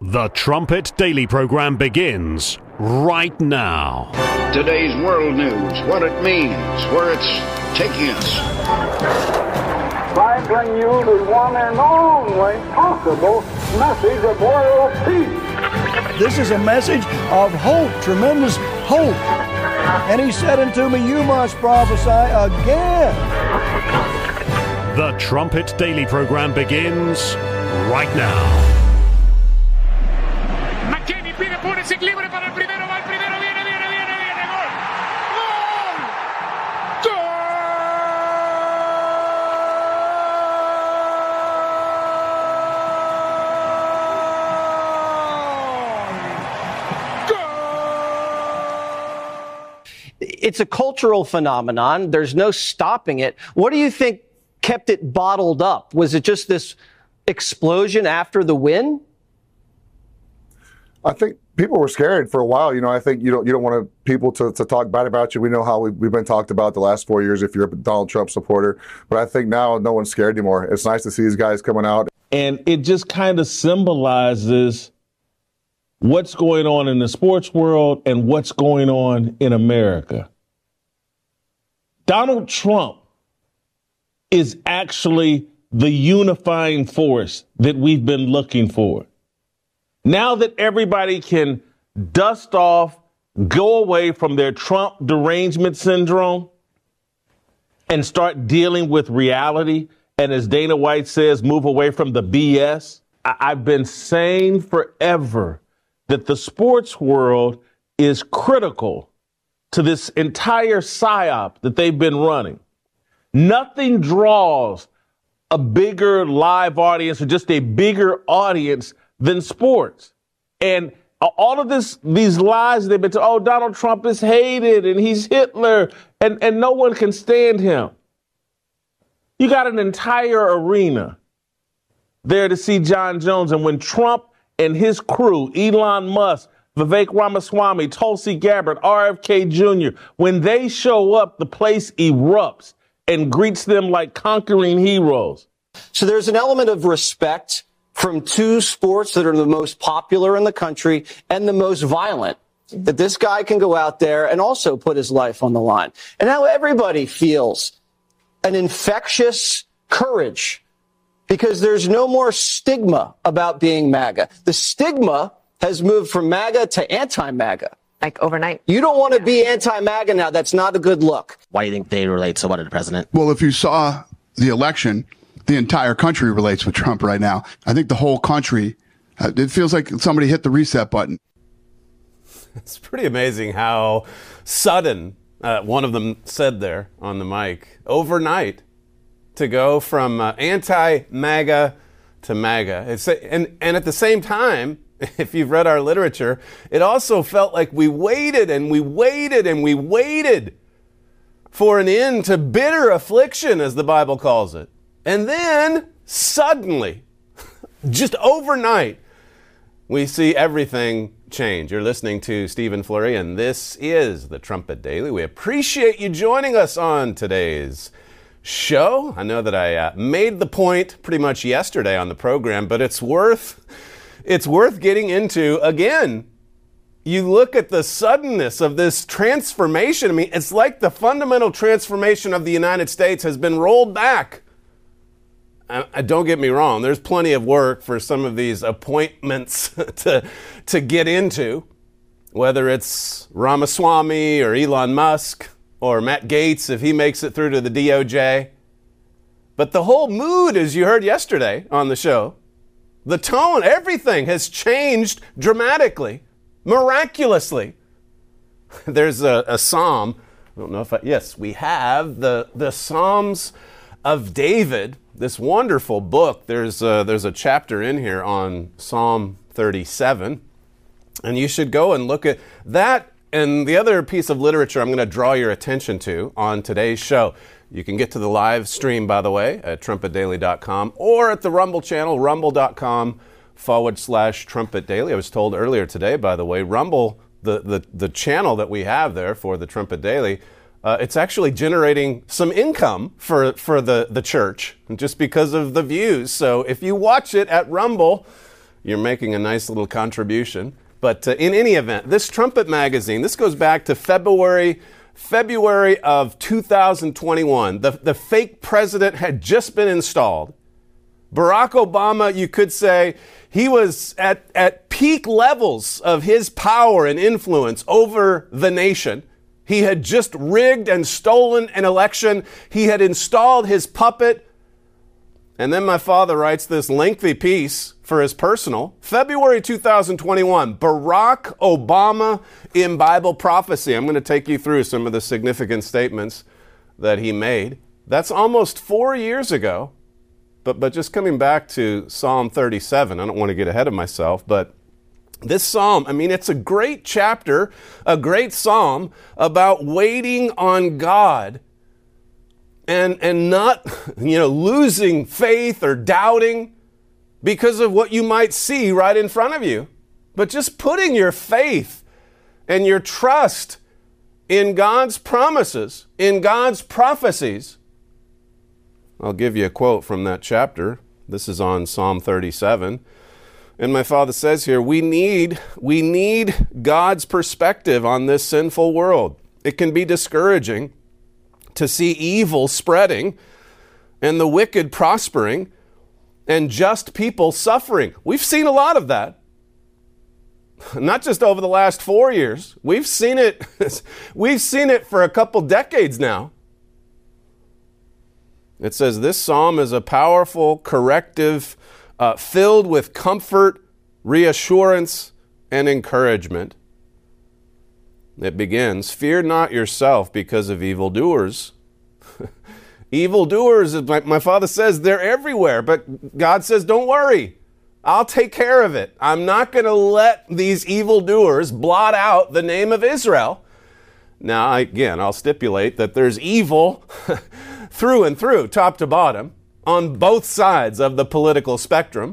The Trumpet Daily program begins right now. Today's world news, what it means, where it's taking us. I bring you the one and only possible message of world peace. This is a message of hope, tremendous hope. And he said unto me, you must prophesy again. The Trumpet Daily program begins right now. McKennie pide Pulisic libre para el primero, va el primero, viene, gol. It's a cultural phenomenon. There's no stopping it. What do you think kept it bottled up? Was it just this explosion after the win? I think people were scared for a while. You know, I think you don't want people to talk bad about you. We know how we've been talked about the last 4 years if you're a Donald Trump supporter. But I think now no one's scared anymore. It's nice to see these guys coming out. And it just kind of symbolizes what's going on in the sports world and what's going on in America. Donald Trump is actually the unifying force that we've been looking for. Now that everybody can dust off, go away from their Trump derangement syndrome and start dealing with reality, and as Dana White says, move away from the BS. I've been saying forever that the sports world is critical to this entire psyop that they've been running. Nothing draws a bigger live audience or just a bigger audience than sports. And all of these lies they've been told, Donald Trump is hated and he's Hitler and no one can stand him. You got an entire arena there to see John Jones. And when Trump and his crew, Elon Musk, Vivek Ramaswamy, Tulsi Gabbard, RFK Jr., when they show up, the place erupts and greets them like conquering heroes. So there's an element of respect from two sports that are the most popular in the country and the most violent, that this guy can go out there and also put his life on the line. And now everybody feels an infectious courage because there's no more stigma about being MAGA. The stigma has moved from MAGA to anti-MAGA. Like overnight. You don't want to be anti-MAGA now. That's not a good look. Why do you think they relate so well to the president? Well, if you saw the election, the entire country relates with Trump right now. I think the whole country, it feels like somebody hit the reset button. It's pretty amazing how sudden one of them said there on the mic, overnight, to go from anti-MAGA to MAGA. And at the same time, if you've read our literature, it also felt like we waited and we waited and we waited for an end to bitter affliction, as the Bible calls it. And then suddenly, just overnight, we see everything change. You're listening to Stephen Flurry, and this is the Trumpet Daily. We appreciate you joining us on today's show. I know that I made the point pretty much yesterday on the program, but it's worth getting into again. You look at the suddenness of this transformation. I mean, it's like the fundamental transformation of the United States has been rolled back. Don't get me wrong. There's plenty of work for some of these appointments to get into, whether it's Ramaswamy or Elon Musk or Matt Gaetz if he makes it through to the DOJ. But the whole mood, as you heard yesterday on the show, the tone, everything has changed dramatically, miraculously. There's a psalm. I don't know if yes, we have the Psalms of David, this wonderful book. There's a chapter in here on Psalm 37, and you should go and look at that and the other piece of literature I'm going to draw your attention to on today's show. You can get to the live stream, by the way, at trumpetdaily.com or at the Rumble channel, rumble.com/Trumpet Daily. I was told earlier today, by the way, Rumble, the channel that we have there for the Trumpet Daily, it's actually generating some income for the church just because of the views. So if you watch it at Rumble, you're making a nice little contribution. But in any event, this Trumpet magazine, this goes back to February of 2021. The fake president had just been installed. Barack Obama, you could say, he was at peak levels of his power and influence over the nation. He had just rigged and stolen an election. He had installed his puppet. And then my father writes this lengthy piece for his personal. February 2021, Barack Obama in Bible prophecy. I'm going to take you through some of the significant statements that he made. That's almost 4 years ago. But just coming back to Psalm 37, I don't want to get ahead of myself, but this psalm, I mean, it's a great chapter, a great psalm about waiting on God and not, losing faith or doubting because of what you might see right in front of you, but just putting your faith and your trust in God's promises, in God's prophecies. I'll give you a quote from that chapter. This is on Psalm 37. And my father says here, we need God's perspective on this sinful world. It can be discouraging to see evil spreading and the wicked prospering and just people suffering. We've seen a lot of that. Not just over the last 4 years. We've seen it for a couple decades now. It says this psalm is a powerful corrective filled with comfort, reassurance, and encouragement. It begins, fear not yourself because of evildoers. Evildoers, my father says, they're everywhere, but God says, don't worry. I'll take care of it. I'm not going to let these evildoers blot out the name of Israel. Now, again, I'll stipulate that there's evil through and through, top to bottom, on both sides of the political spectrum.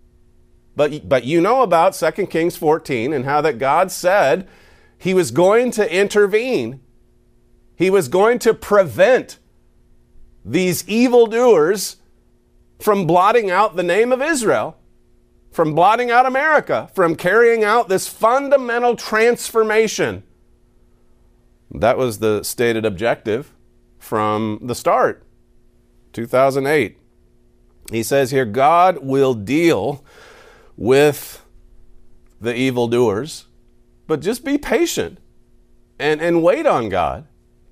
But you know about 2 Kings 14 and how that God said he was going to intervene. He was going to prevent these evildoers from blotting out the name of Israel, from blotting out America, from carrying out this fundamental transformation. That was the stated objective from the start, 2008. He says here, God will deal with the evildoers, but just be patient and wait on God.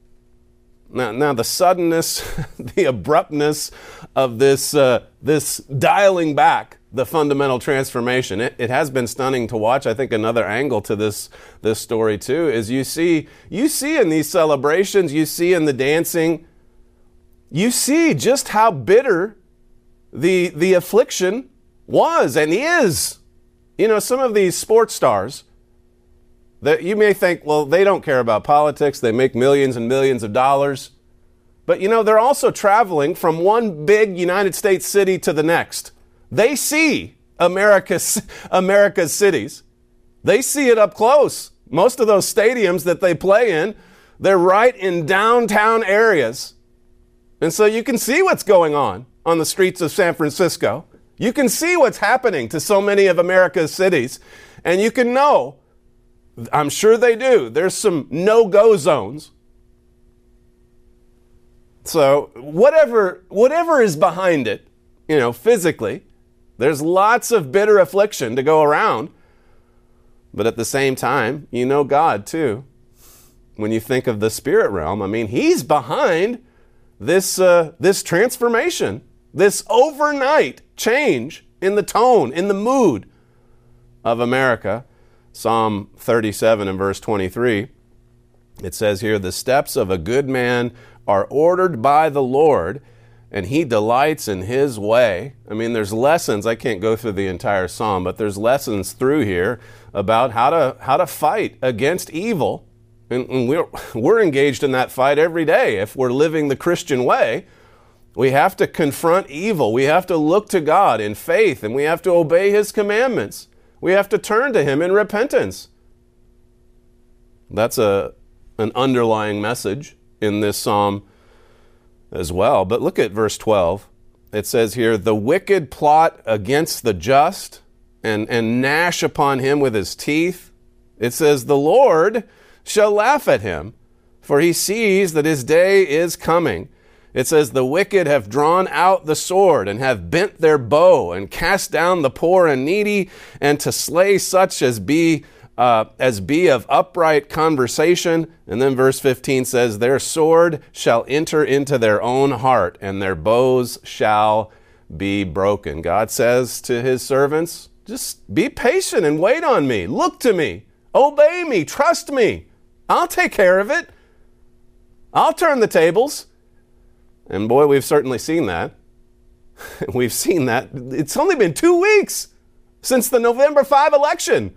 Now the suddenness, the abruptness of this dialing back the fundamental transformation, it has been stunning to watch. I think another angle to this story too is you see in these celebrations, you see in the dancing, you see just how bitter the affliction was and is. Some of these sports stars that you may think, well, they don't care about politics. They make millions and millions of dollars. But they're also traveling from one big United States city to the next. They see America's cities. They see it up close. Most of those stadiums that they play in, they're right in downtown areas. And so you can see what's going on the streets of San Francisco. You can see what's happening to so many of America's cities. And you can know, I'm sure they do, there's some no-go zones. So whatever is behind it, physically, there's lots of bitter affliction to go around. But at the same time, God too. When you think of the spirit realm, he's behind this transformation, this overnight change in the tone, in the mood of America. Psalm 37 and verse 23, it says here, the steps of a good man are ordered by the Lord, and he delights in his way. There's lessons. I can't go through the entire psalm, but there's lessons through here about how to fight against evil. And we're engaged in that fight every day. If we're living the Christian way, we have to confront evil. We have to look to God in faith, and we have to obey his commandments. We have to turn to him in repentance. That's an underlying message in this psalm as well. But look at verse 12. It says here, the wicked plot against the just, and gnash upon him with his teeth. It says, the Lord shall laugh at him, for he sees that his day is coming. It says, the wicked have drawn out the sword and have bent their bow and cast down the poor and needy, and to slay such as be of upright conversation. And then verse 15 says, their sword shall enter into their own heart, and their bows shall be broken. God says to his servants, just be patient and wait on me. Look to me. Obey me. Trust me. I'll take care of it. I'll turn the tables. And boy, we've certainly seen that. We've seen that. It's only been 2 weeks since the November 5 election.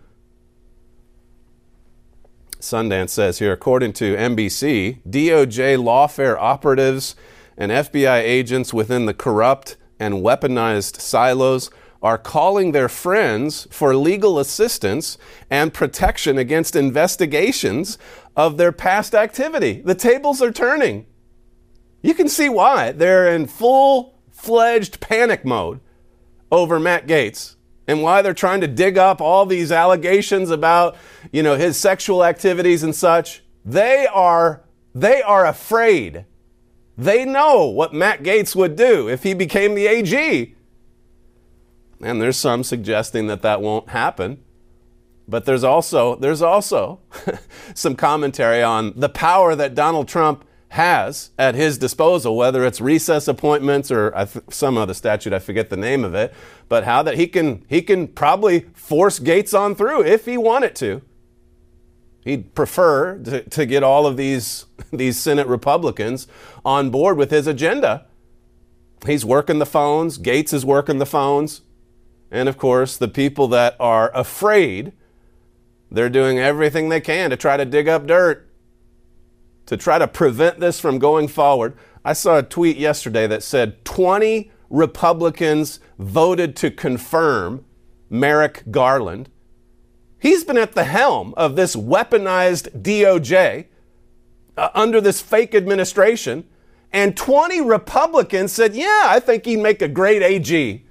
Sundance says here, according to NBC, DOJ lawfare operatives and FBI agents within the corrupt and weaponized silos are calling their friends for legal assistance and protection against investigations of their past activity. The tables are turning. You can see why. They're in full-fledged panic mode over Matt Gaetz, and why they're trying to dig up all these allegations about, his sexual activities and such. They are afraid. They know what Matt Gaetz would do if he became the AG. And there's some suggesting that won't happen. But there's also some commentary on the power that Donald Trump has at his disposal, whether it's recess appointments or some other statute, I forget the name of it, but how that he can probably force Gaetz on through if he wanted to. He'd prefer to get all of these Senate Republicans on board with his agenda. He's working the phones. Gaetz is working the phones. And of course, the people that are afraid, they're doing everything they can to try to dig up dirt, to try to prevent this from going forward. I saw a tweet yesterday that said 20 Republicans voted to confirm Merrick Garland. He's been at the helm of this weaponized DOJ under this fake administration, and 20 Republicans said, yeah, I think he'd make a great AG.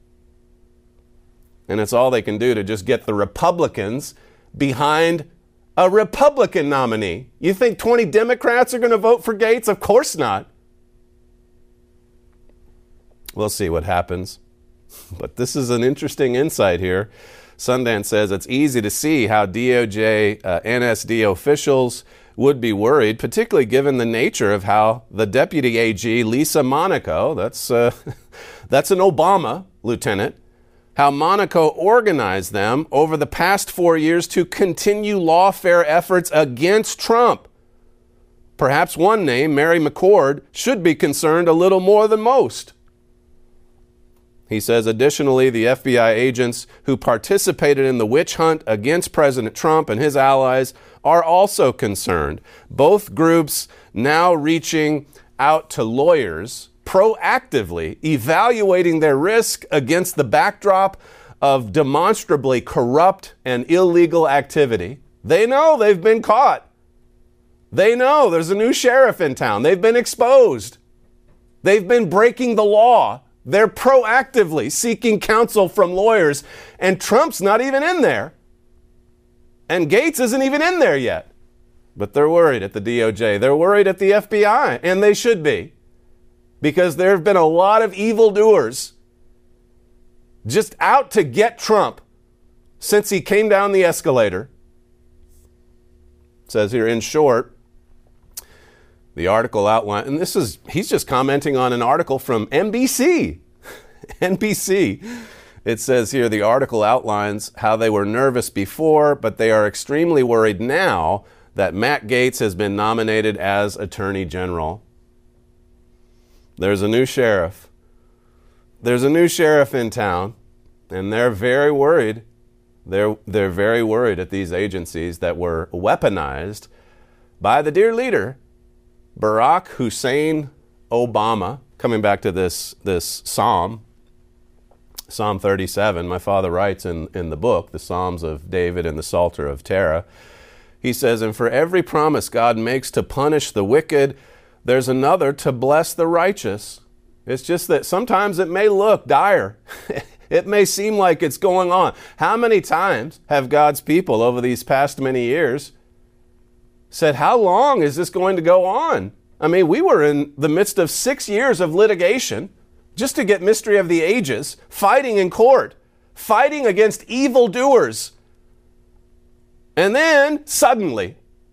And it's all they can do to just get the Republicans behind a Republican nominee. You think 20 Democrats are going to vote for Gaetz? Of course not. We'll see what happens. But this is an interesting insight here. Sundance says it's easy to see how DOJ NSD officials would be worried, particularly given the nature of how the Deputy AG, Lisa Monaco, that's an Obama lieutenant, how Monaco organized them over the past 4 years to continue lawfare efforts against Trump. Perhaps one name, Mary McCord, should be concerned a little more than most. He says, additionally, the FBI agents who participated in the witch hunt against President Trump and his allies are also concerned. Both groups now reaching out to lawyers, proactively evaluating their risk against the backdrop of demonstrably corrupt and illegal activity. They know they've been caught. They know there's a new sheriff in town. They've been exposed. They've been breaking the law. They're proactively seeking counsel from lawyers, and Trump's not even in there. And Gaetz isn't even in there yet. But they're worried at the DOJ. They're worried at the FBI, and they should be. Because there have been a lot of evildoers just out to get Trump since he came down the escalator. It says here, in short, the article outline, and he's just commenting on an article from NBC. NBC. It says here, the article outlines how they were nervous before, but they are extremely worried now that Matt Gaetz has been nominated as Attorney General. There's a new sheriff. There's a new sheriff in town, and they're very worried. They're very worried at these agencies that were weaponized by the dear leader, Barack Hussein Obama. Coming back to this Psalm 37, my father writes in the book, the Psalms of David and the Psalter of Terah, he says, and for every promise God makes to punish the wicked, there's another to bless the righteous. It's just that sometimes it may look dire. It may seem like it's going on. How many times have God's people over these past many years said, how long is this going to go on? I mean, we were in the midst of 6 years of litigation just to get Mystery of the Ages, fighting in court, fighting against evildoers. And then suddenly,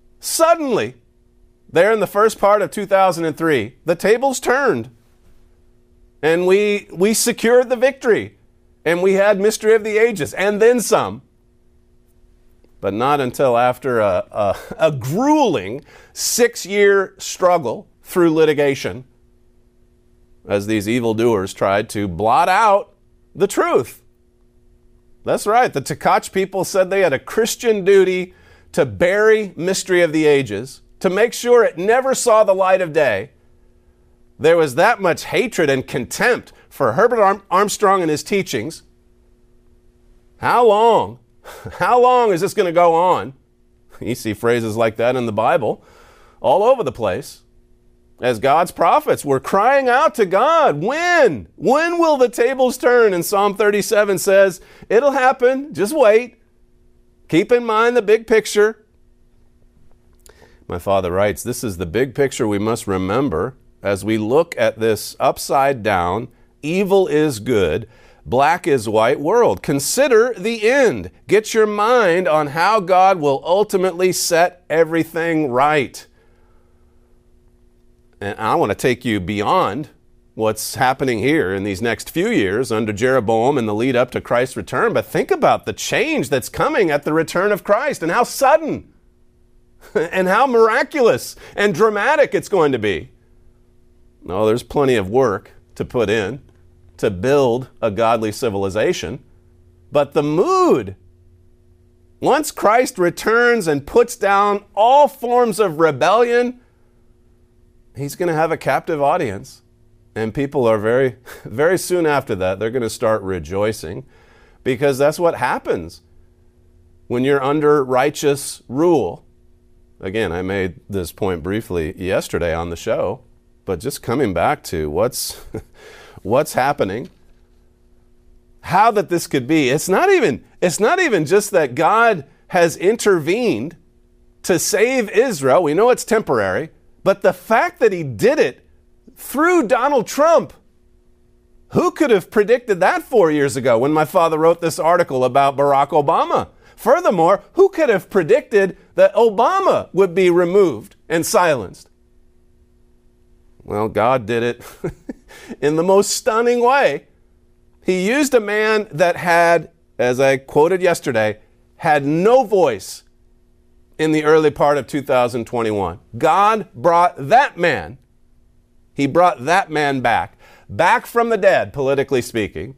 there in the first part of 2003, the tables turned. And we secured the victory. And we had Mystery of the Ages, and then some. But not until after a grueling 6-year struggle through litigation, as these evildoers tried to blot out the truth. That's right. The Tkach people said they had a Christian duty to bury Mystery of the Ages, to make sure it never saw the light of day. There was that much hatred and contempt for Herbert Armstrong and his teachings. How long? How long is this going to go on? You see phrases like that in the Bible all over the place, as God's prophets were crying out to God. When? When will the tables turn? And Psalm 37 says, it'll happen. Just wait. Keep in mind the big picture. My father writes, this is the big picture we must remember as we look at this upside down, evil is good, black is white world. Consider the end. Get your mind on how God will ultimately set everything right. And I want to take you beyond what's happening here in these next few years under Jeroboam and the lead up to Christ's return. But think about the change that's coming at the return of Christ and how sudden and how miraculous and dramatic it's going to be. No, there's plenty of work to put in to build a godly civilization. But the mood, once Christ returns and puts down all forms of rebellion, he's going to have a captive audience. And people are very, very soon after that, they're going to start rejoicing, because that's what happens when you're under righteous rule. Again, I made this point briefly yesterday on the show, but just coming back to what's happening, how that this could be. It's not even just that God has intervened to save Israel. We know it's temporary. But the fact that he did it through Donald Trump, who could have predicted that 4 years ago when my father wrote this article about Barack Obama? Furthermore, who could have predicted that Obama would be removed and silenced? Well, God did it in the most stunning way. He used a man that had, as I quoted yesterday, had no voice in the early part of 2021. God brought that man. He brought that man back from the dead, politically speaking,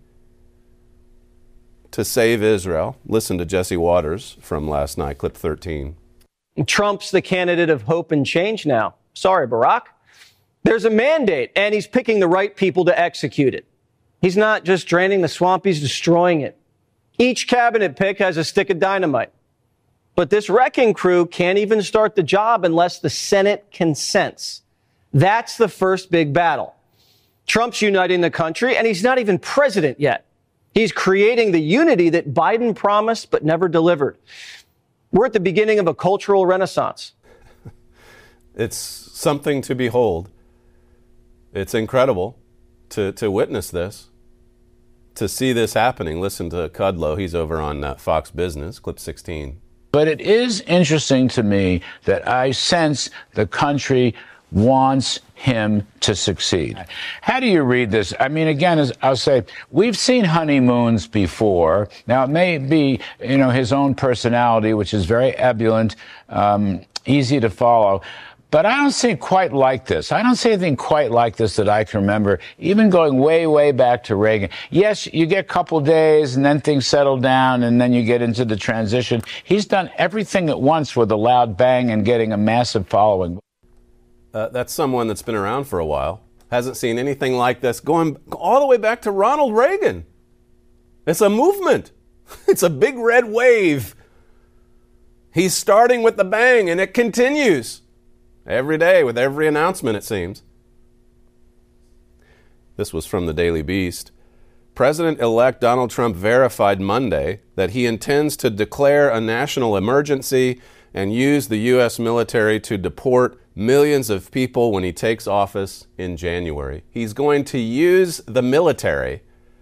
to save Israel. Listen to Jesse Waters from last night, clip 13. Trump's the candidate of hope and change now. Sorry, Barack. There's a mandate, and he's picking the right people to execute it. He's not just draining the swamp, he's destroying it. Each cabinet pick has a stick of dynamite. But this wrecking crew can't even start the job unless the Senate consents. That's the first big battle. Trump's uniting the country, and he's not even president yet. He's creating the unity that Biden promised but never delivered. We're at the beginning of a cultural renaissance. It's something to behold. It's incredible to witness this, to see this happening. Listen to Kudlow. He's over on Fox Business, clip 16. But it is interesting to me that I sense the country wants him to succeed. How do you read this? I mean, again, as I'll say, we've seen honeymoons before. Now, it may be, his own personality, which is very ebullient, easy to follow. But I don't see it quite like this. I don't see anything quite like this that I can remember, even going way, way back to Reagan. Yes, you get a couple days and then things settle down and then you get into the transition. He's done everything at once with a loud bang and getting a massive following. That's someone that's been around for a while. Hasn't seen anything like this going all the way back to Ronald Reagan. It's a movement. It's a big red wave. He's starting with the bang and it continues. Every day with every announcement, it seems. This was from the Daily Beast. President-elect Donald Trump verified Monday that he intends to declare a national emergency and use the U.S. military to deport millions of people when he takes office in January. He's going to use the military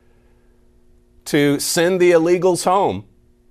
to send the illegals home.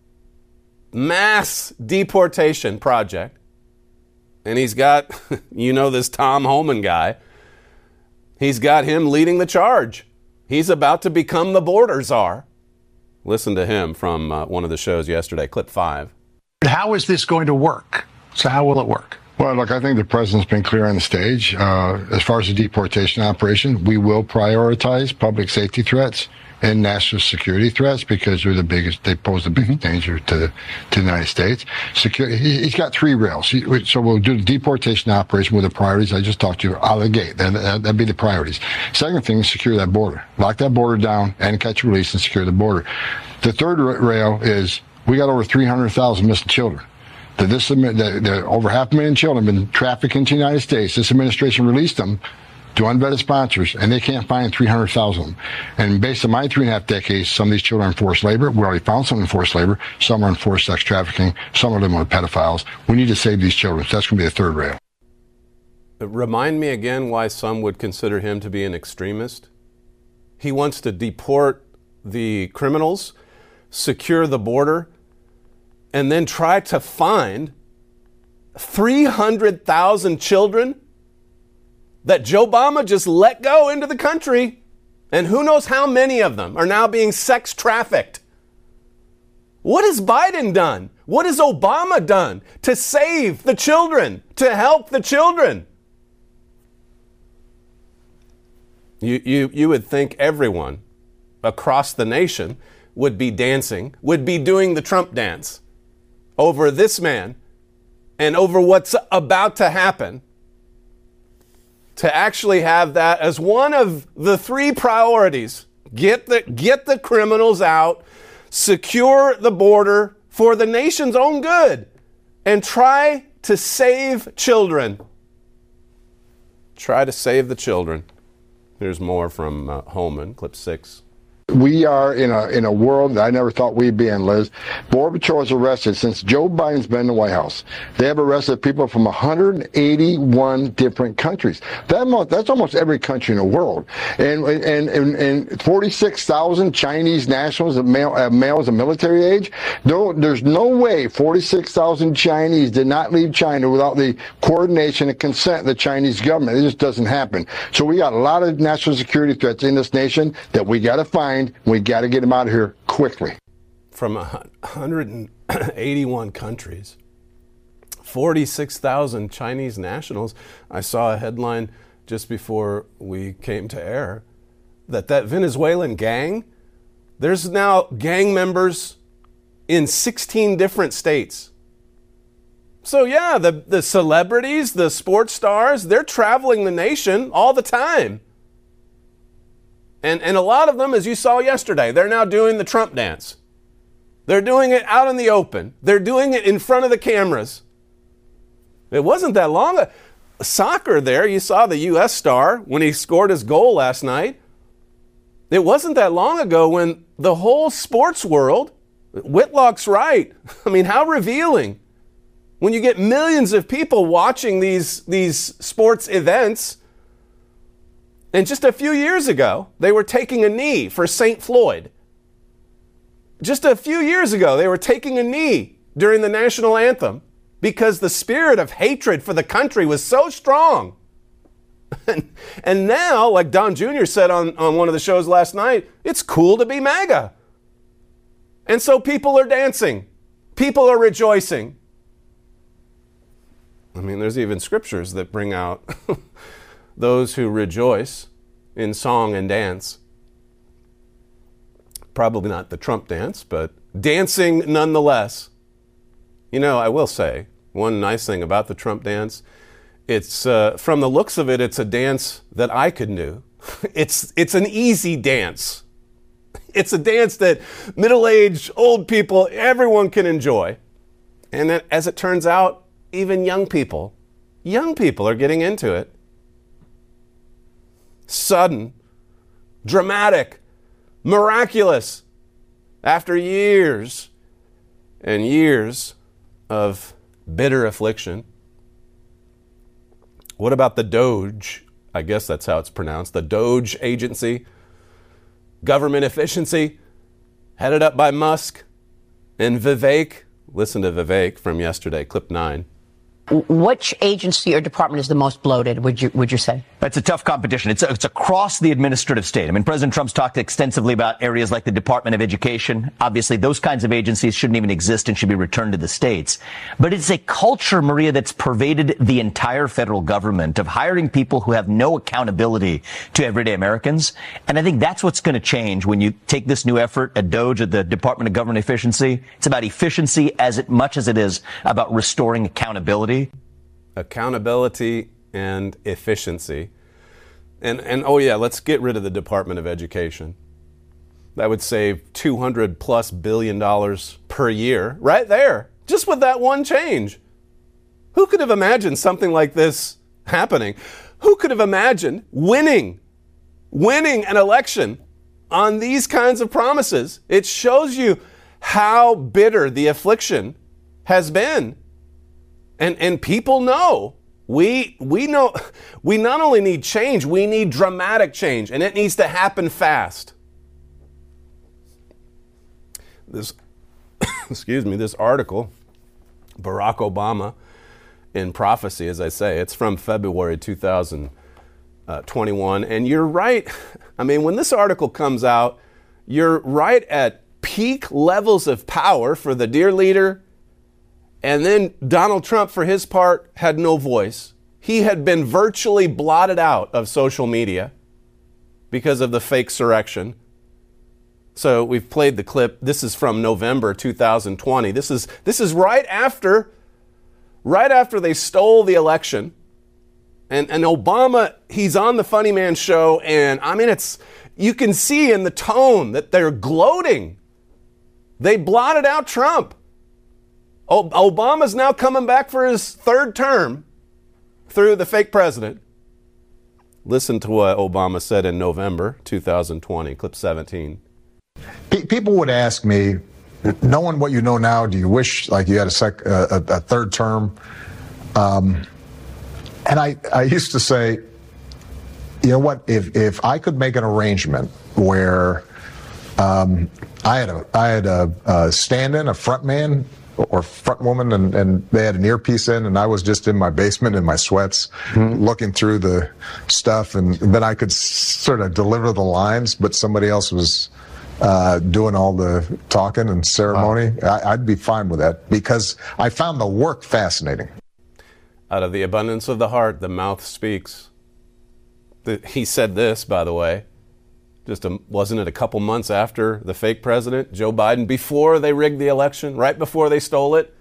Mass deportation project. And he's got, this Tom Homan guy. He's got him leading the charge. He's about to become the border czar. Listen to him from one of the shows yesterday, clip 5. How is this going to work? So how will it work? Well, look, I think the president's been clear on the stage. As far as the deportation operation, we will prioritize public safety threats and national security threats because they're they pose the biggest danger to the United States. He's got 3 rails. So we'll do the deportation operation with the priorities I just talked to you out of the gate. That'd be the priorities. Second thing is secure that border. Lock that border down and catch and release and secure the border. The third rail is we got over 300,000 missing children. Over 500,000 children have been trafficked into the United States. This administration released them to unvetted sponsors, and they can't find 300,000 of them. And based on my 3.5 decades, some of these children are in forced labor. We already found some in forced labor. Some are in forced sex trafficking. Some of them are pedophiles. We need to save these children. So that's going to be the third rail. Remind me again why some would consider him to be an extremist. He wants to deport the criminals, secure the border, and then try to find 300,000 children that Joe Obama just let go into the country, and who knows how many of them are now being sex trafficked. What has Biden done? What has Obama done to save the children, to help the children? You would think everyone across the nation would be dancing, would be doing the Trump dance over this man and over what's about to happen. To actually have that as one of the 3 priorities. Get the criminals out, secure the border for the nation's own good, and try to save children. Try to save the children. Here's more from Holman, clip 6. We are in a world that I never thought we'd be in, Liz. Border Patrol has arrested, since Joe Biden's been in the White House, they have arrested people from 181 different countries. That's almost every country in the world. And 46,000 Chinese nationals, males of military age. There's no way 46,000 Chinese did not leave China without the coordination and consent of the Chinese government. It just doesn't happen. So we got a lot of national security threats in this nation that we got to find. We got to get them out of here quickly. From 181 countries, 46,000 Chinese nationals. I saw a headline just before we came to air that Venezuelan gang, there's now gang members in 16 different states. So yeah, the celebrities, the sports stars, they're traveling the nation all the time. And a lot of them, as you saw yesterday, they're now doing the Trump dance. They're doing it out in the open. They're doing it in front of the cameras. It wasn't that long ago. Soccer there, you saw the U.S. star when he scored his goal last night. It wasn't that long ago when the whole sports world, Whitlock's right. I mean, how revealing. When you get millions of people watching these sports events. And just a few years ago, they were taking a knee for St. Floyd. Just a few years ago, they were taking a knee during the national anthem because the spirit of hatred for the country was so strong. And now, like Don Jr. said on one of the shows last night, it's cool to be MAGA. And so people are dancing. People are rejoicing. I mean, there's even scriptures that bring out those who rejoice in song and dance. Probably not the Trump dance, but dancing nonetheless. You know, I will say, one nice thing about the Trump dance, it's, from the looks of it, it's a dance that I could do. It's an easy dance. It's a dance that middle-aged, old people, everyone can enjoy. And then, as it turns out, even young people are getting into it. Sudden, dramatic, Miraculous. After years and years of bitter affliction. What about the DOGE? I guess that's how it's pronounced. The DOGE agency. Government efficiency. Headed up by Musk and Vivek. Listen to Vivek from yesterday, clip 9. Which agency or department is the most bloated, would you say? It's a tough competition. It's across the administrative state. I mean, President Trump's talked extensively about areas like the Department of Education. Obviously, those kinds of agencies shouldn't even exist and should be returned to the states. But it's a culture, Maria, that's pervaded the entire federal government of hiring people who have no accountability to everyday Americans. And I think that's what's going to change when you take this new effort at DOGE, at the Department of Government Efficiency. It's about efficiency as much as it is about restoring accountability. Accountability and efficiency. And oh yeah, let's get rid of the Department of Education. That would save $200+ billion per year right there, just with that one change. Who could have imagined something like this happening? Who could have imagined winning an election on these kinds of promises? It shows you how bitter the affliction has been. And people know. We know we not only need change, we need dramatic change, and it needs to happen fast. This this article, Barack Obama in Prophecy, as I say, it's from February 2021. And you're right. I mean, when this article comes out, you're right at peak levels of power for the dear leader. And then Donald Trump, for his part, had no voice. He had been virtually blotted out of social media because of the fake surrection. So we've played the clip. This is from November 2020. This is right after they stole the election. And Obama, he's on the Funny Man show, and I mean, you can see in the tone that they're gloating. They blotted out Trump. Obama's now coming back for his third term through the fake president. Listen to what Obama said in November 2020, clip 17. People would ask me, knowing what you know now, do you wish like you had a third term? And I used to say, you know what, if I could make an arrangement where I had a stand-in, a front man, or front woman, and they had an earpiece in, and I was just in my basement in my sweats looking through the stuff, and then I could sort of deliver the lines, but somebody else was doing all the talking and ceremony. Wow. I'd be fine with that because I found the work fascinating. Out of the abundance of the heart, the mouth speaks. He said this, by the way, wasn't it a couple months after the fake president, Joe Biden, before they rigged the election, right before they stole it?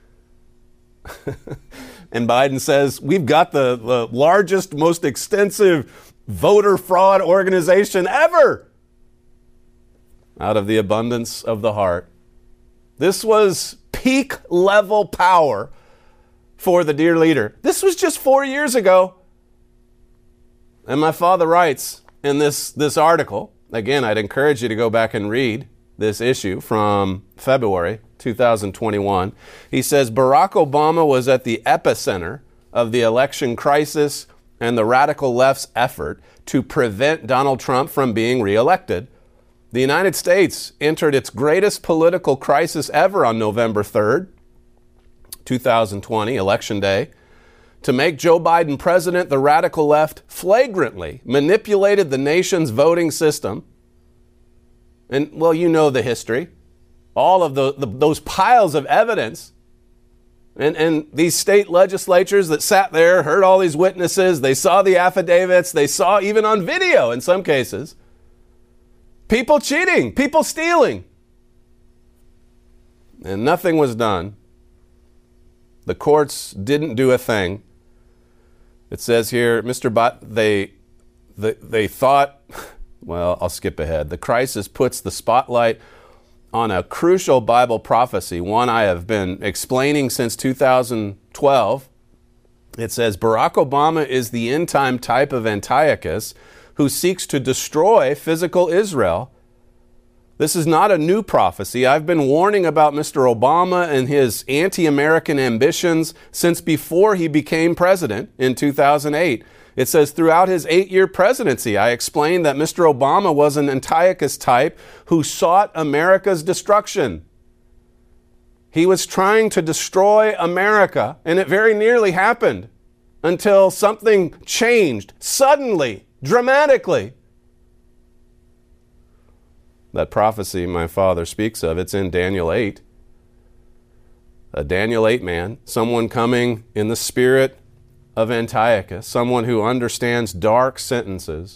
And Biden says, we've got the largest, most extensive voter fraud organization ever. Out of the abundance of the heart. This was peak level power for the dear leader. This was just 4 years ago. And my father writes in this article, again, I'd encourage you to go back and read this issue from February 2021. He says, Barack Obama was at the epicenter of the election crisis and the radical left's effort to prevent Donald Trump from being reelected. The United States entered its greatest political crisis ever on November 3rd, 2020, Election Day. To make Joe Biden president, the radical left flagrantly manipulated the nation's voting system. And, well, you know the history. All of those piles of evidence. And these state legislatures that sat there, heard all these witnesses, they saw the affidavits, they saw even on video in some cases, people cheating, people stealing. And nothing was done. The courts didn't do a thing. It says here, they thought, well, I'll skip ahead. The crisis puts the spotlight on a crucial Bible prophecy, one I have been explaining since 2012. It says, Barack Obama is the end-time type of Antiochus who seeks to destroy physical Israel. This is not a new prophecy. I've been warning about Mr. Obama and his anti-American ambitions since before he became president in 2008. It says, throughout his 8-year presidency, I explained that Mr. Obama was an Antiochus type who sought America's destruction. He was trying to destroy America, and it very nearly happened until something changed suddenly, dramatically. That prophecy my father speaks of, it's in Daniel 8. A Daniel 8 man, someone coming in the spirit of Antiochus, someone who understands dark sentences.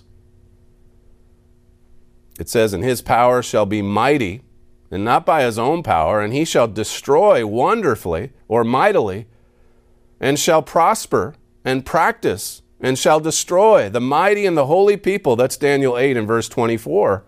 It says, and his power shall be mighty, and not by his own power, and he shall destroy wonderfully or mightily, and shall prosper and practice, and shall destroy the mighty and the holy people. That's Daniel 8 and verse 24.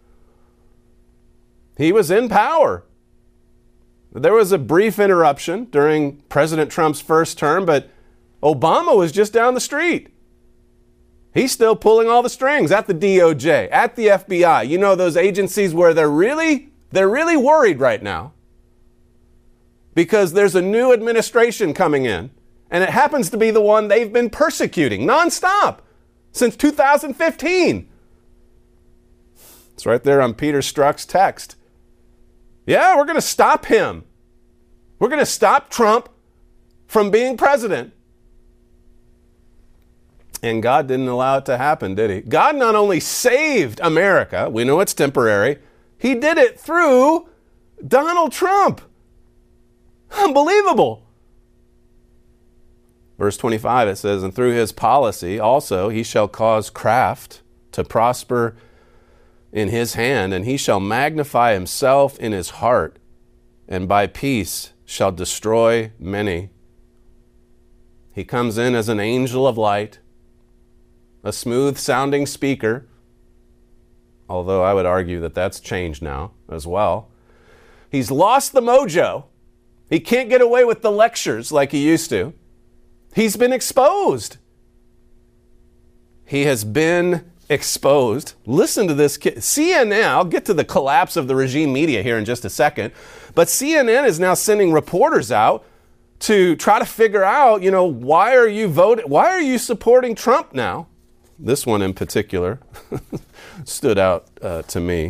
He was in power. There was a brief interruption during President Trump's first term, but Obama was just down the street. He's still pulling all the strings at the DOJ, at the FBI. You know, those agencies where they're really worried right now because there's a new administration coming in, and it happens to be the one they've been persecuting nonstop since 2015. It's right there on Peter Strzok's text. Yeah, we're going to stop him. We're going to stop Trump from being president. And God didn't allow it to happen, did he? God not only saved America, we know it's temporary, he did it through Donald Trump. Unbelievable. Verse 25, it says, and through his policy also he shall cause craft to prosper in his hand, and he shall magnify himself in his heart, and by peace shall destroy many. He comes in as an angel of light, a smooth-sounding speaker, although I would argue that that's changed now as well. He's lost the mojo. He can't get away with the lectures like he used to. He's been exposed. He has been exposed. Listen to this. CNN, I'll get to the collapse of the regime media here in just a second, but CNN is now sending reporters out to try to figure out, why are you supporting Trump now? This one in particular stood out to me.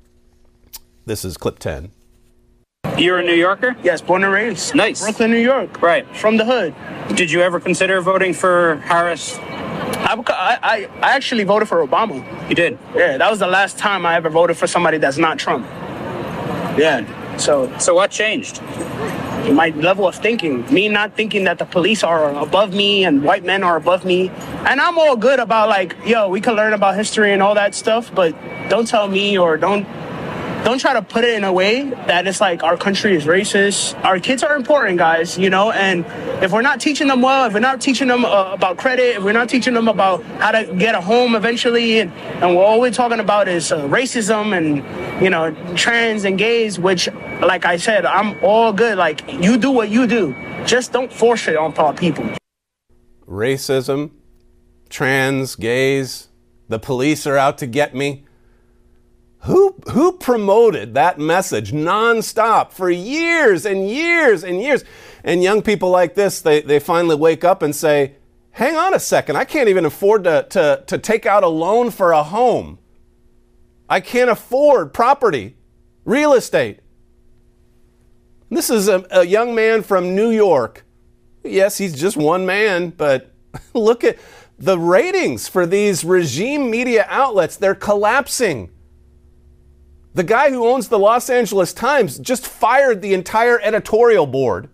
This is clip 10. You're a New Yorker? Yes, born and raised. Nice. Brooklyn, New York. Right. From the hood. Did you ever consider voting for Harris? I actually voted for Obama. You did? Yeah, that was the last time I ever voted for somebody that's not Trump. Yeah. So what changed? My level of thinking. Me not thinking that the police are above me and white men are above me. And I'm all good about we can learn about history and all that stuff, but don't tell me or don't try to put it in a way that it's like our country is racist. Our kids are important, guys, and if we're not teaching them well, if we're not teaching them about credit, if we're not teaching them about how to get a home eventually, and all we're talking about is racism and, trans and gays, which, like I said, I'm all good. Like, you do what you do. Just don't force it on our people. Racism, trans, gays, the police are out to get me. Who promoted that message nonstop for years and years and years? And young people like this, they finally wake up and say, hang on a second, I can't even afford to take out a loan for a home. I can't afford property, real estate. This is a young man from New York. Yes, he's just one man, but look at the ratings for these regime media outlets. They're collapsing. The guy who owns the Los Angeles Times just fired the entire editorial board.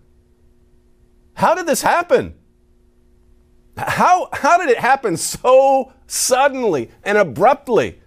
How did this happen? How did it happen so suddenly and abruptly?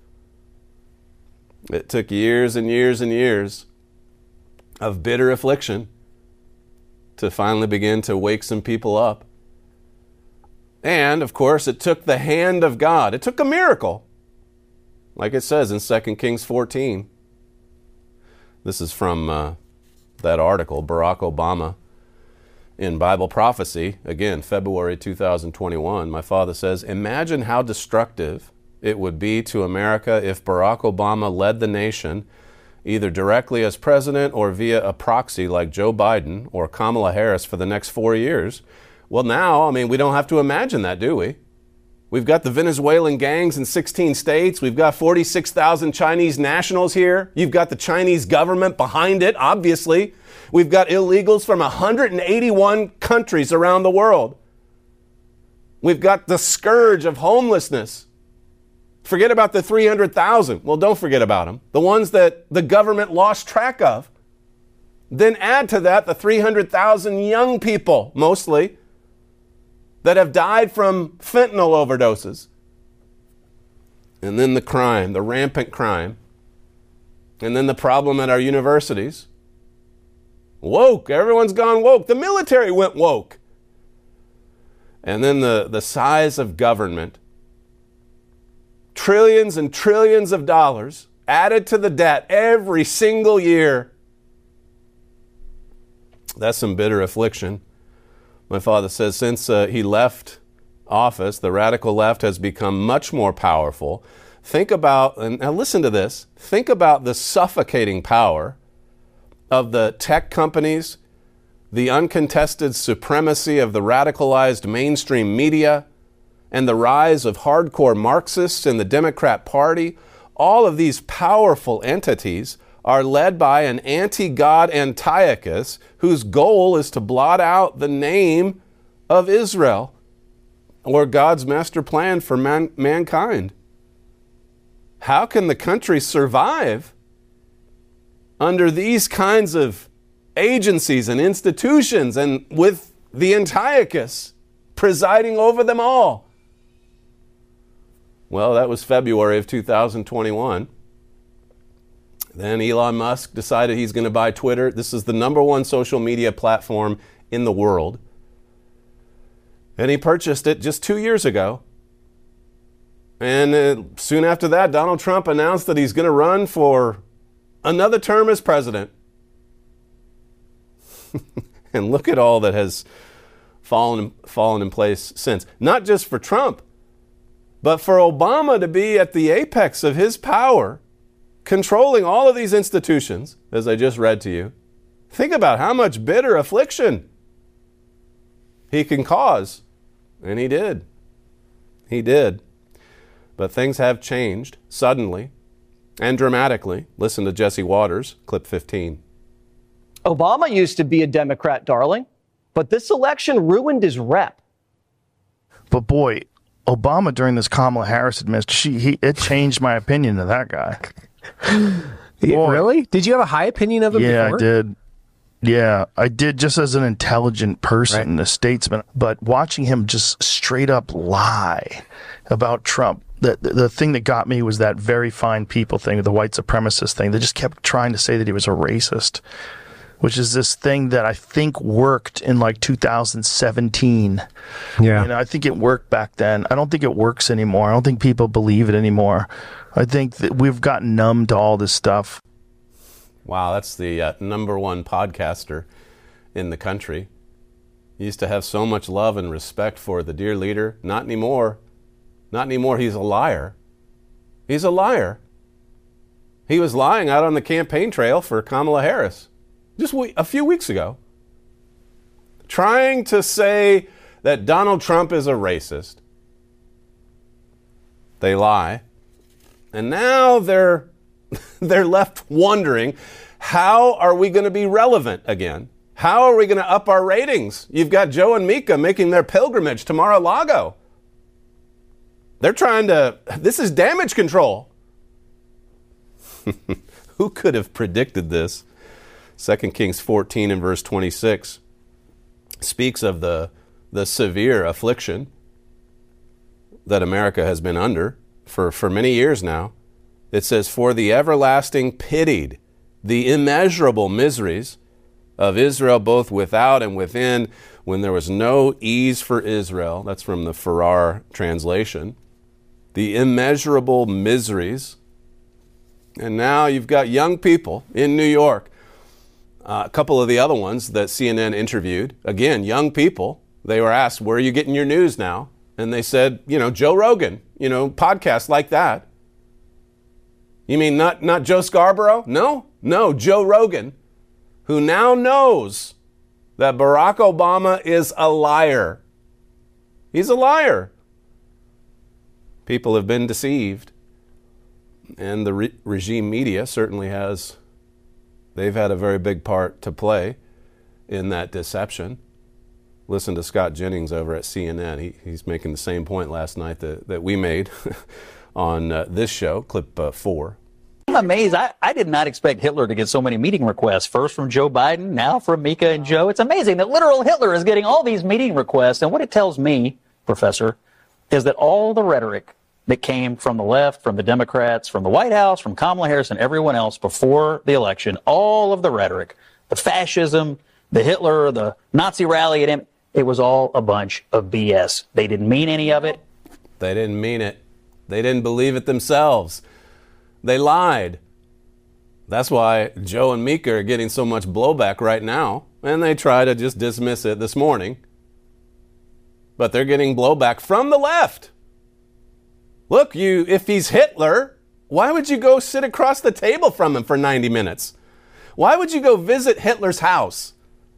It took years and years and years of bitter affliction to finally begin to wake some people up. And, of course, it took the hand of God. It took a miracle. Like it says in 2 Kings 14. This is from that article, Barack Obama in Bible Prophecy. Again, February 2021. My father says, imagine how destructive it would be to America if Barack Obama led the nation either directly as president or via a proxy like Joe Biden or Kamala Harris for the next 4 years. Well, now, I mean, we don't have to imagine that, do we? We've got the Venezuelan gangs in 16 states. We've got 46,000 Chinese nationals here. You've got the Chinese government behind it, obviously. We've got illegals from 181 countries around the world. We've got the scourge of homelessness. Forget about the 300,000. Well, don't forget about them. The ones that the government lost track of. Then add to that the 300,000 young people, mostly, that have died from fentanyl overdoses. And then the crime, the rampant crime. And then the problem at our universities. Woke. Everyone's gone woke. The military went woke. And then the size of government. Trillions and trillions of dollars added to the debt every single year. That's some bitter affliction. My father says since he left office, the radical left has become much more powerful. Think about, and now listen to this, think about the suffocating power of the tech companies, the uncontested supremacy of the radicalized mainstream media, and the rise of hardcore Marxists in the Democrat Party. All of these powerful entities are led by an anti-God Antiochus whose goal is to blot out the name of Israel or God's master plan for mankind. How can the country survive under these kinds of agencies and institutions and with the Antiochus presiding over them all? Well, that was February of 2021. Then Elon Musk decided he's going to buy Twitter. This is the #1 social media platform in the world. And he purchased it just 2 years ago. And soon after that, Donald Trump announced that he's going to run for another term as president. And look at all that has fallen in place since. Not just for Trump, but for Obama to be at the apex of his power, controlling all of these institutions, as I just read to you. Think about how much bitter affliction he can cause. And he did. He did. But things have changed suddenly and dramatically. Listen to Jesse Waters, clip 15. Obama used to be a Democrat darling, but this election ruined his rep. But boy, Obama during this Kamala Harris administration, it changed my opinion of that guy. Really? Did you have a high opinion of him before? Yeah, I did. Yeah, I did, just as an intelligent person and a statesman. But watching him just straight up lie about Trump, the thing that got me was that very fine people thing, the white supremacist thing. They just kept trying to say that he was a racist, which is this thing that I think worked in like 2017. Yeah. You know, I think it worked back then. I don't think it works anymore. I don't think people believe it anymore. I think that we've gotten numb to all this stuff. Wow, that's the #1 podcaster in the country. He used to have so much love and respect for the dear leader. Not anymore. Not anymore. He's a liar. He's a liar. He was lying out on the campaign trail for Kamala Harris just a few weeks ago, trying to say that Donald Trump is a racist. They lie. And now they're left wondering, how are we going to be relevant again? How are we going to up our ratings? You've got Joe and Mika making their pilgrimage to Mar-a-Lago. They're trying to, this is damage control. Who could have predicted this? 2 Kings 14 and verse 26 speaks of the severe affliction that America has been under for many years now. It says, "For the everlasting pitied the immeasurable miseries of Israel, both without and within, when there was no ease for Israel." That's from the Farrar translation. The immeasurable miseries. And now you've got young people in New York. A couple of the other ones that CNN interviewed, again, young people, they were asked, where are you getting your news now? And they said, Joe Rogan, podcasts like that. You mean not Joe Scarborough? No, Joe Rogan, who now knows that Barack Obama is a liar. He's a liar. People have been deceived. And the regime media certainly has. They've had a very big part to play in that deception. Listen to Scott Jennings over at CNN. He's making the same point last night that we made on this show, clip 4. I'm amazed. I did not expect Hitler to get so many meeting requests. First from Joe Biden, now from Mika and Joe. It's amazing that literal Hitler is getting all these meeting requests. And what it tells me, Professor, is that all the rhetoric that came from the left, from the Democrats, from the White House, from Kamala Harris and everyone else before the election, all of the rhetoric, the fascism, the Hitler, the Nazi rally at him, it was all a bunch of BS. They didn't mean any of it. They didn't mean it. They didn't believe it themselves. They lied. That's why Joe and Mika are getting so much blowback right now, and they try to just dismiss it this morning. But they're getting blowback from the left. Look, if he's Hitler, why would you go sit across the table from him for 90 minutes? Why would you go visit Hitler's house?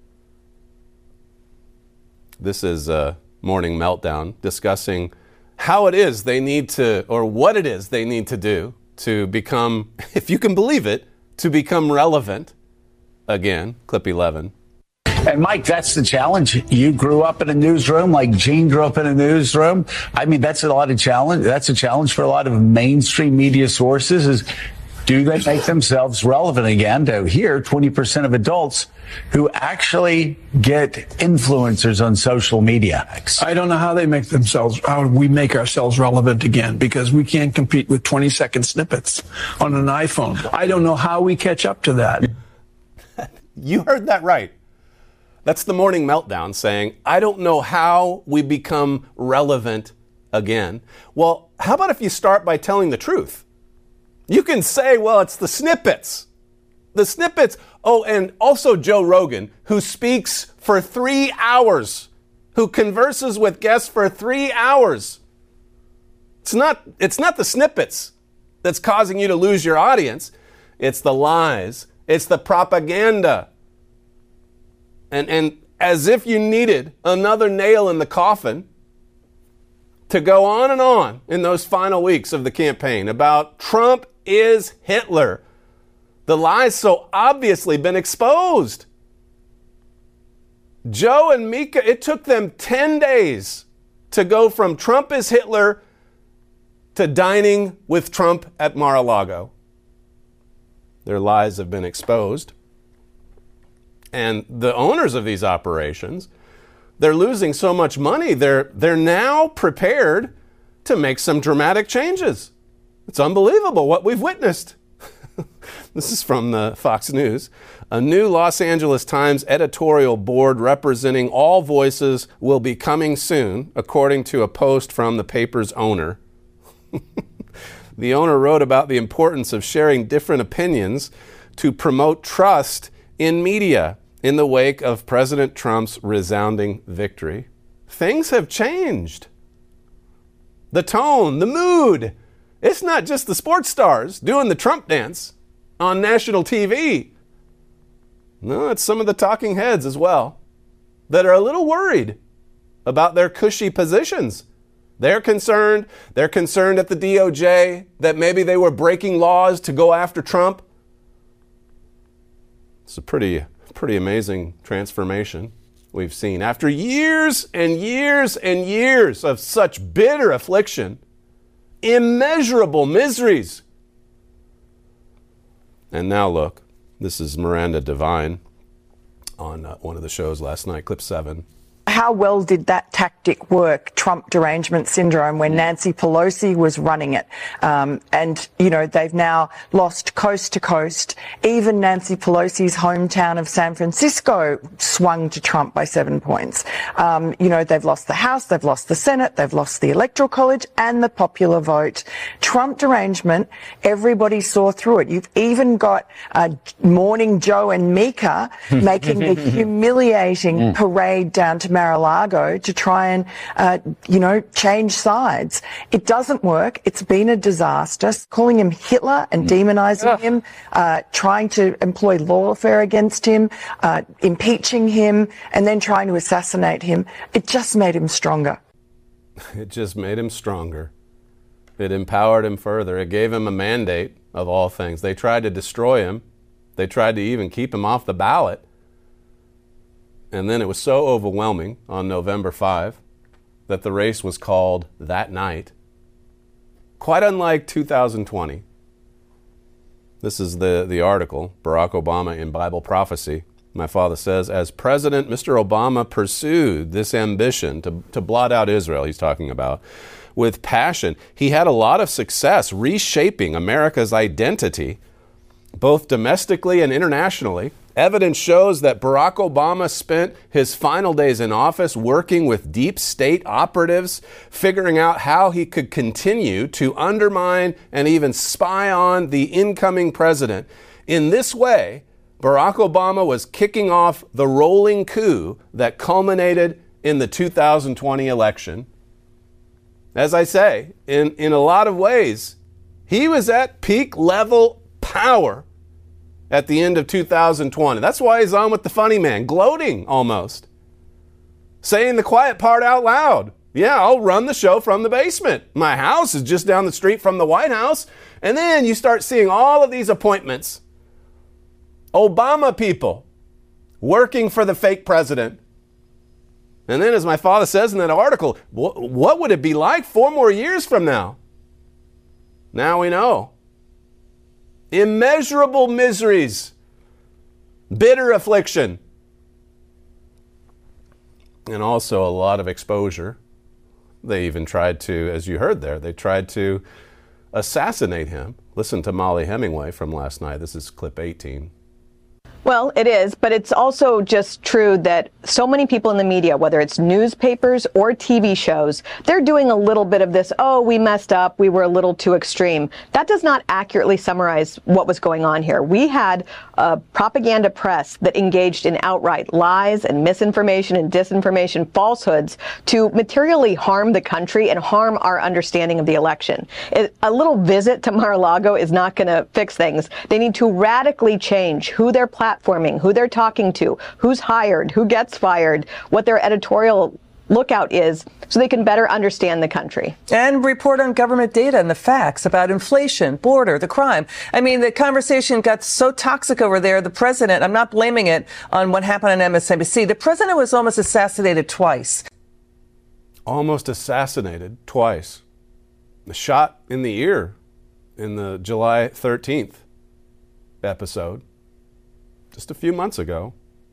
This is a Morning Meltdown discussing how it is they need to, or what it is they need to do to become, if you can believe it, to become relevant again. Clip 11. And Mike, that's the challenge. You grew up in a newsroom like Gene grew up in a newsroom. I mean, that's a lot of challenge. That's a challenge for a lot of mainstream media sources is, do they make themselves relevant again to hear 20% of adults who actually get influencers on social media? I don't know how they make themselves, how we make ourselves relevant again, because we can't compete with 20-second snippets on an iPhone. I don't know how we catch up to that. You heard that right. That's the Morning Meltdown saying, I don't know how we become relevant again. Well, how about if you start by telling the truth? You can say, well, it's the snippets. The snippets. Oh, and also Joe Rogan, who speaks for 3 hours, who converses with guests for 3 hours. It's not the snippets that's causing you to lose your audience. It's the lies. It's the propaganda. And as if you needed another nail in the coffin to go on and on in those final weeks of the campaign about Trump is Hitler. The lie's so obviously been exposed. Joe and Mika, it took them 10 days to go from Trump is Hitler to dining with Trump at Mar-a-Lago. Their lies have been exposed. And the owners of these operations, they're losing so much money, they're now prepared to make some dramatic changes. It's unbelievable what we've witnessed. This is from the Fox News. A new Los Angeles Times editorial board representing all voices will be coming soon, according to a post from the paper's owner. The owner wrote about the importance of sharing different opinions to promote trust in media in the wake of President Trump's resounding victory. Things have changed. The tone, the mood. It's not just the sports stars doing the Trump dance on national TV. No, it's some of the talking heads as well that are a little worried about their cushy positions. They're concerned at the DOJ that maybe they were breaking laws to go after Trump. It's a pretty amazing transformation we've seen. After years and years and years of such bitter affliction, immeasurable miseries. And now look, this is Miranda Devine on one of the shows last night, clip 7. How well did that tactic work, Trump derangement syndrome, when Nancy Pelosi was running it? And, you know, they've now lost coast to coast. Even Nancy Pelosi's hometown of San Francisco swung to Trump by 7 points. You know, they've lost the House, they've lost the Senate, they've lost the Electoral College and the popular vote. Trump derangement, everybody saw through it. You've even got Morning Joe and Mika making the humiliating parade down to Mar-a-Lago to try and, change sides. It doesn't work. It's been a disaster. Calling him Hitler and demonizing him, trying to employ lawfare against him, impeaching him, and then trying to assassinate him. It just made him stronger. It just made him stronger. It empowered him further. It gave him a mandate, of all things. They tried to destroy him. They tried to even keep him off the ballot. And then it was so overwhelming on November 5 that the race was called that night. Quite unlike 2020. This is the article, Barack Obama in Bible Prophecy. My father says, as president, Mr. Obama pursued this ambition to blot out Israel, he's talking about, with passion. He had a lot of success reshaping America's identity, both domestically and internationally. Evidence shows that Barack Obama spent his final days in office working with deep state operatives, figuring out how he could continue to undermine and even spy on the incoming president. In this way, Barack Obama was kicking off the rolling coup that culminated in the 2020 election. As I say, in a lot of ways, he was at peak level power at the end of 2020. That's why he's on with the funny man, gloating almost, saying the quiet part out loud. Yeah, I'll run the show from the basement. My house is just down the street from the White House. And then you start seeing all of these appointments. Obama people working for the fake president. And then, as my father says in that article, what would it be like 4 more years from now? Now we know. Immeasurable miseries, bitter affliction, and also a lot of exposure. They even tried to, as you heard there, they tried to assassinate him. Listen to Molly Hemingway from last night. This is clip 18. Well, it is, but it's also just true that so many people in the media, whether it's newspapers or TV shows, they're doing a little bit of this, oh, we messed up, we were a little too extreme. That does not accurately summarize what was going on here. We had a propaganda press that engaged in outright lies and misinformation and disinformation, falsehoods, to materially harm the country and harm our understanding of the election. A little visit to Mar-a-Lago is not going to fix things. They need to radically change who their platforming, who they're talking to, who's hired, who gets fired, what their editorial lookout is, so they can better understand the country. And report on government data and the facts about inflation, border, the crime. I mean, the conversation got so toxic over there, the president, I'm not blaming it on what happened on MSNBC, the president was almost assassinated twice. Almost assassinated twice. A shot in the ear in the July 13th episode, just a few months ago.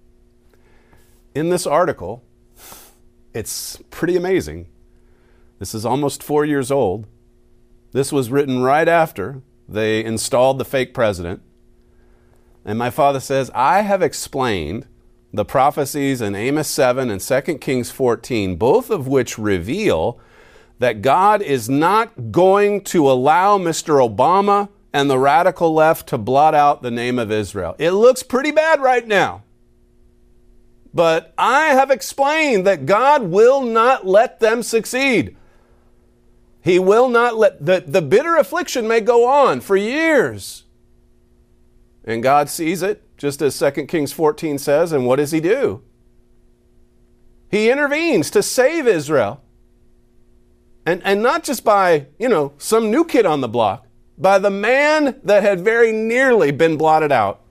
In this article, it's pretty amazing. This is almost 4 years old. This was written right after they installed the fake president. And my father says, I have explained the prophecies in Amos 7 and 2 Kings 14, both of which reveal that God is not going to allow Mr. Obama and the radical left to blot out the name of Israel. It looks pretty bad right now. But I have explained that God will not let them succeed. He will not let, the bitter affliction may go on for years. And God sees it, just as 2 Kings 14 says, and what does he do? He intervenes to save Israel. And not just by, some new kid on the block, by the man that had very nearly been blotted out.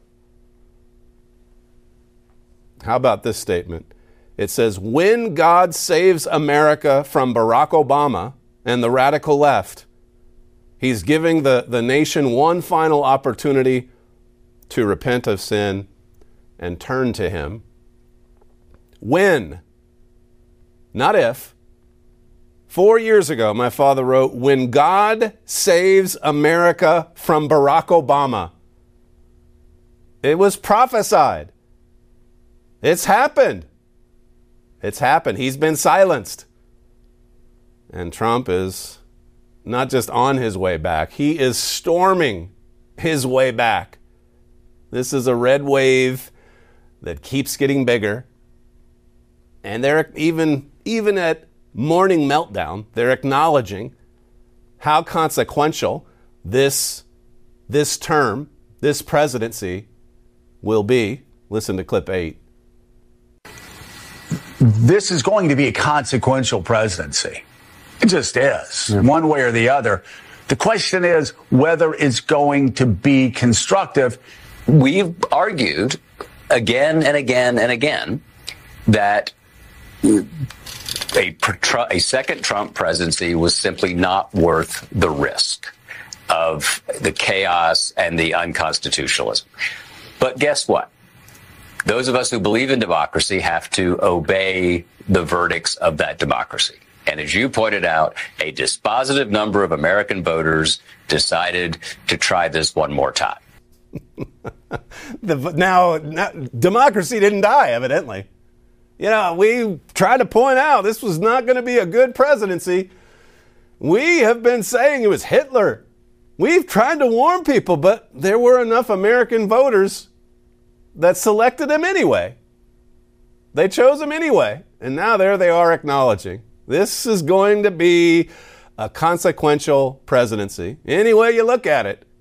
How about this statement? It says, when God saves America from Barack Obama and the radical left, he's giving the nation one final opportunity to repent of sin and turn to him. When, not if. 4 years ago, my father wrote, when God saves America from Barack Obama. It was prophesied. It's happened. It's happened. He's been silenced. And Trump is not just on his way back, he is storming his way back. This is a red wave that keeps getting bigger. And they're even at morning meltdown, they're acknowledging how consequential this term, this presidency will be. Listen to clip 8. This is going to be a consequential presidency. It just is, one way or the other. The question is whether it's going to be constructive. We've argued again and again and again that a second Trump presidency was simply not worth the risk of the chaos and the unconstitutionalism. But guess what? Those of us who believe in democracy have to obey the verdicts of that democracy. And as you pointed out, a dispositive number of American voters decided to try this one more time. Now, democracy didn't die, evidently. You know, we tried to point out this was not going to be a good presidency. We have been saying it was Hitler. We've tried to warn people, but there were enough American voters that selected him anyway. They chose him anyway. And now there they are acknowledging this is going to be a consequential presidency. Any way you look at it.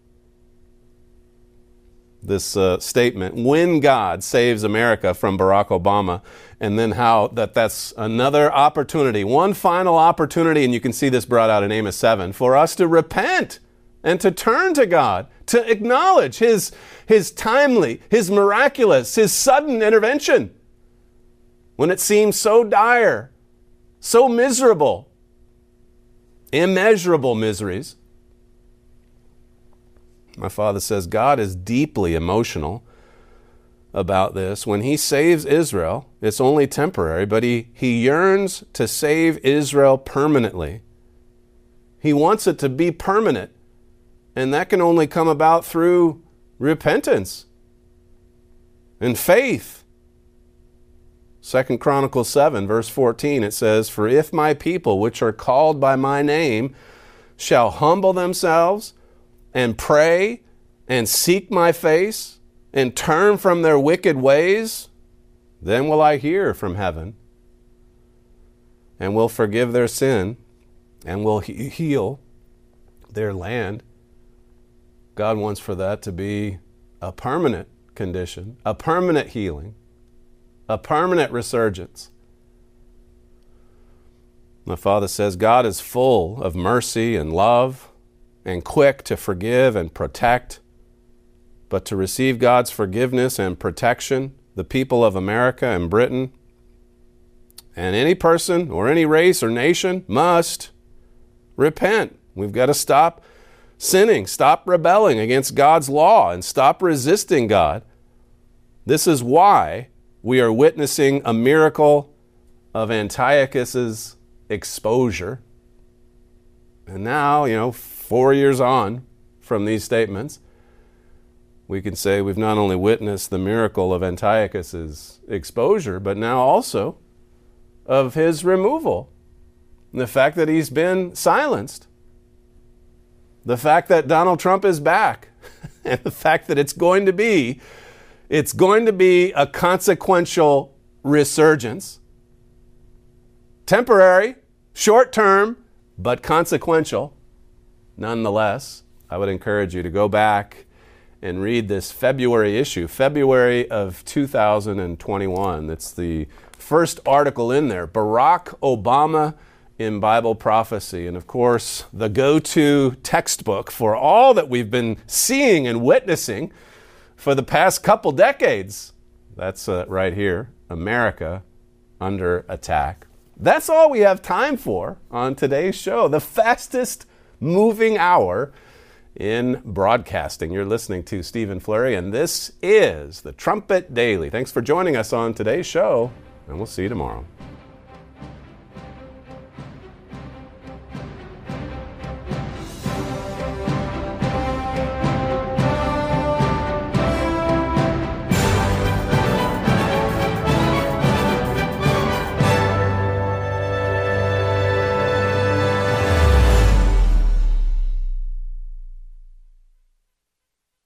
This statement, when God saves America from Barack Obama, and then how that's another opportunity, one final opportunity, and you can see this brought out in Amos 7, for us to repent and to turn to God, to acknowledge his timely, his miraculous, his sudden intervention when it seems so dire, so miserable, immeasurable miseries. My father says God is deeply emotional about this. When he saves Israel, it's only temporary, but he yearns to save Israel permanently. He wants it to be permanent. And that can only come about through repentance and faith. 2 Chronicles 7, verse 14, it says, "For if my people, which are called by my name, shall humble themselves and pray and seek my face and turn from their wicked ways, then will I hear from heaven and will forgive their sin and will heal their land." God wants for that to be a permanent condition, a permanent healing, a permanent resurgence. My father says God is full of mercy and love and quick to forgive and protect. But to receive God's forgiveness and protection, the people of America and Britain and any person or any race or nation must repent. We've got to stop sinning, stop rebelling against God's law, and stop resisting God. This is why we are witnessing a miracle of Antiochus's exposure. And now, 4 years on from these statements, we can say we've not only witnessed the miracle of Antiochus's exposure, but now also of his removal. And the fact that he's been silenced. The fact that Donald Trump is back. And the fact that it's going to be a consequential resurgence. Temporary, short term, but consequential. Nonetheless, I would encourage you to go back and read this February issue, February of 2021. It's the first article in there, Barack Obama in Bible Prophecy. And of course, the go-to textbook for all that we've been seeing and witnessing for the past couple decades. That's right here, America Under Attack. That's all we have time for on today's show, the fastest moving hour in broadcasting. You're listening to Stephen Flurry, and this is the Trumpet Daily. Thanks for joining us on today's show, and we'll see you tomorrow.